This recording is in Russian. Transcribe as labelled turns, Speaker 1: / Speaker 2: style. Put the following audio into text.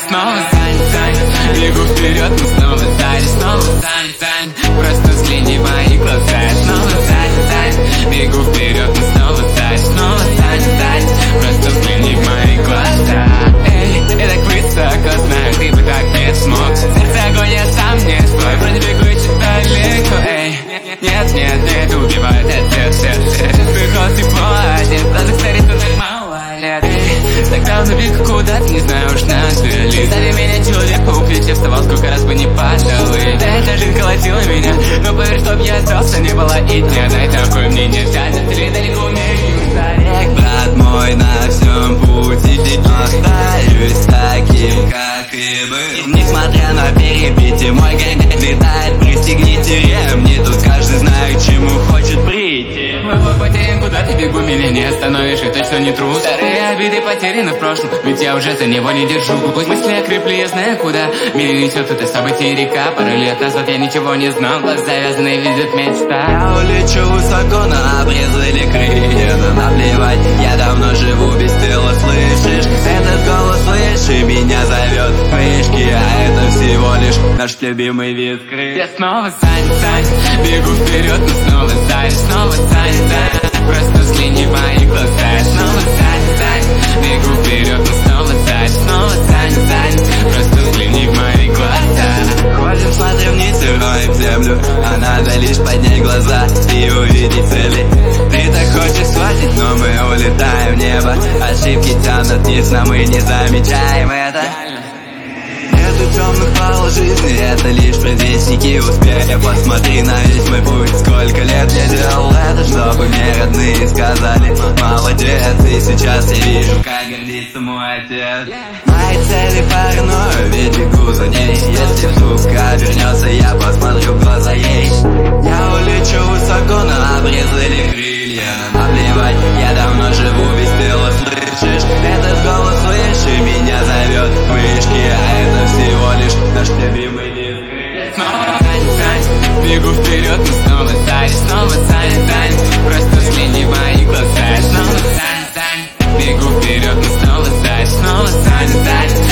Speaker 1: снова Сань, бегу вперед, но снова сзади, снова Сань, просто взгляни в мои глаза. Снова Сань, бегу вперед, но снова сзади, снова Сань, просто взгляни в мои глаза. Эй, я так высоко знаю, ты бы так не смог. Сердце огонь, я сам не свой, вроде бегу еще далеко. Эй, нет, убивает это сердце. Выход тепло, а нет, глаза старит, но так мало лет. Так давно бегу куда-то, не знаю уж назвали. Зови меня человек-паук, ведь я вставал, сколько раз бы не падал. И да, эта жизнь колотила меня, но поверь, чтоб я остался, не было и дня. Дай такой мне нельзя, ты далеко умеешь старик.
Speaker 2: Брат мой, на всем пути остаюсь таким, как и был. Несмотря на перепитие, мой гэнг летает, пристегните ремни. Тут каждый знает, к чему хочет прийти.
Speaker 1: Мы потерян, куда ты бегу, меня не остановишь, и точно не трус. Старые обиды потеряны в прошлом, ведь я уже за него не держу. Пусть мысли окрепли, я знаю куда меня несет это событие река. Пару лет назад я ничего не знал, глаз завязанный видит мечта.
Speaker 2: Я улечу высоко, но обрезали крылья, но наплевать, я давно живу без тела, слышишь? Этот голос выше меня зовет вышки, а это всего лишь наш любимый вид крылья.
Speaker 1: Я снова Сань, бегу вперед, но снова сзади, снова Сань, просто взгляни в мои глаза. Снова Сань, бегу вперед, но снова сзади, снова Сань, просто взгляни в мои глаза.
Speaker 2: Ходим, смотрим вниз и роем землю, а надо лишь поднять глаза и увидеть цели. Ты так хочешь схватить, но мы улетаем в небо. Ошибки тянут вниз, но мы не замечаем это. Нету темных полос жизни, это лишь предвестники успеха. Посмотри на весь мой путь, сколько лет я делал это, чтобы мне родные сказали: молодец, и сейчас я вижу, как гордится мой отец. Мои цели паранойю, ведь бегу за ней. Если вдруг обернется, я посмотрю в глаза ей. Я улечу высоко, но обрезали крылья. Наплевать, я давно живу без тела, слышишь? Этот голос выше меня зовет вышки, а это всего лишь наш любимый вид.
Speaker 1: Снова Сань, бегу вперед, но снова сзади, снова Сань, просто взгляни в мои глаза. Снова Сань, бегу вперед, но снова сзади, снова Сань,